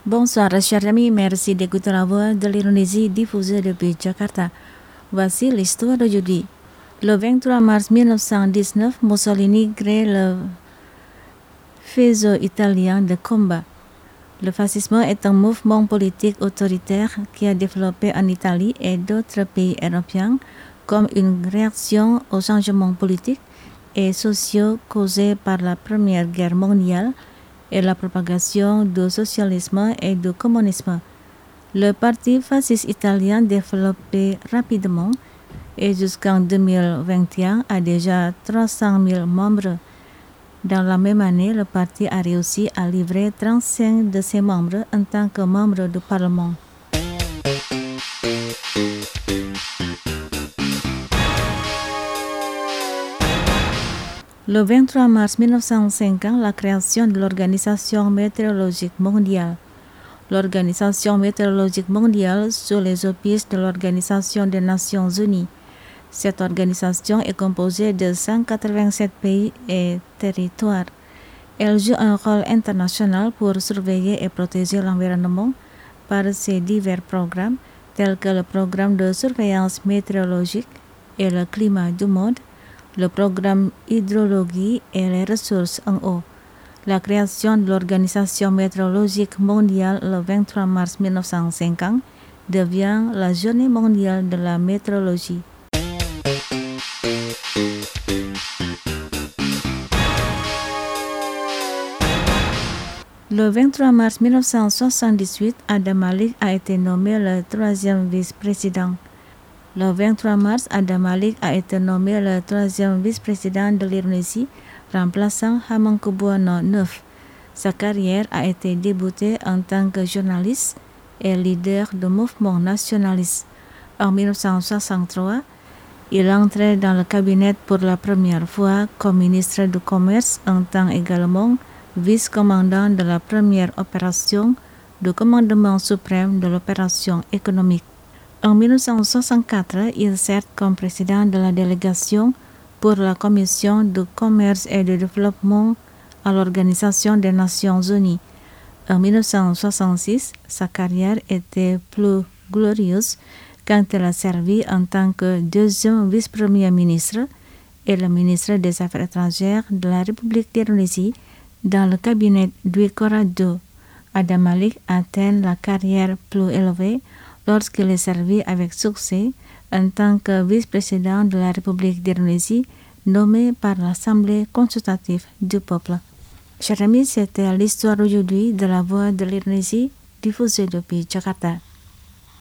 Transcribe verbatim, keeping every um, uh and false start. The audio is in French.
Bonsoir, chers amis, merci d'écouter la voix de l'Indonésie diffusée depuis Jakarta. Voici l'histoire d'aujourd'hui. Le vingt-trois mars mille neuf cent dix-neuf, Mussolini crée le faisceau italien de combat. Le fascisme est un mouvement politique autoritaire qui a développé en Italie et d'autres pays européens comme une réaction aux changements politiques et sociaux causés par la Première Guerre mondiale et la propagation du socialisme et du communisme. Le parti fasciste italien développé rapidement et jusqu'en deux mille vingt et un a déjà trois cent mille membres. Dans la même année, le parti a réussi à livrer trente-cinq de ses membres en tant que membres du Parlement. Le vingt-trois mars mille neuf cent cinquante, la création de l'Organisation météorologique mondiale. L'Organisation météorologique mondiale sous les auspices de l'Organisation des Nations unies. Cette organisation est composée de cent quatre-vingt-sept pays et territoires. Elle joue un rôle international pour surveiller et protéger l'environnement par ses divers programmes tels que le programme de surveillance météorologique et le climat du monde, le programme hydrologie et les ressources en eau. La création de l'Organisation météorologique mondiale le vingt-trois mars mille neuf cent cinquante devient la Journée mondiale de la météorologie. Le vingt-trois mars mille neuf cent soixante-dix-huit, Adam Malik a été nommé le troisième vice-président. Le vingt-trois mars, Adam Malik a été nommé le troisième vice-président de l'Indonésie, remplaçant Hamengkubuwono neuf. Sa carrière a été débutée en tant que journaliste et leader du mouvement nationaliste. En mille neuf cent soixante-trois, il entrait dans le cabinet pour la première fois comme ministre du Commerce en tant également vice-commandant de la première opération du commandement suprême de l'opération économique. En mille neuf cent soixante-quatre, il sert comme président de la délégation pour la Commission du commerce et du développement à l'Organisation des Nations unies. En mille neuf cent soixante-six, sa carrière était plus glorieuse quand il a servi en tant que deuxième vice-premier ministre et le ministre des Affaires étrangères de la République d'Indonésie dans le cabinet Dwi Korado. Adam Malik atteint la carrière plus élevée lorsqu'il est servi avec succès en tant que vice-président de la République d'Indonésie nommé par l'Assemblée consultative du peuple. Chers amis, c'était l'histoire aujourd'hui de la voix de l'Indonésie diffusée depuis Jakarta.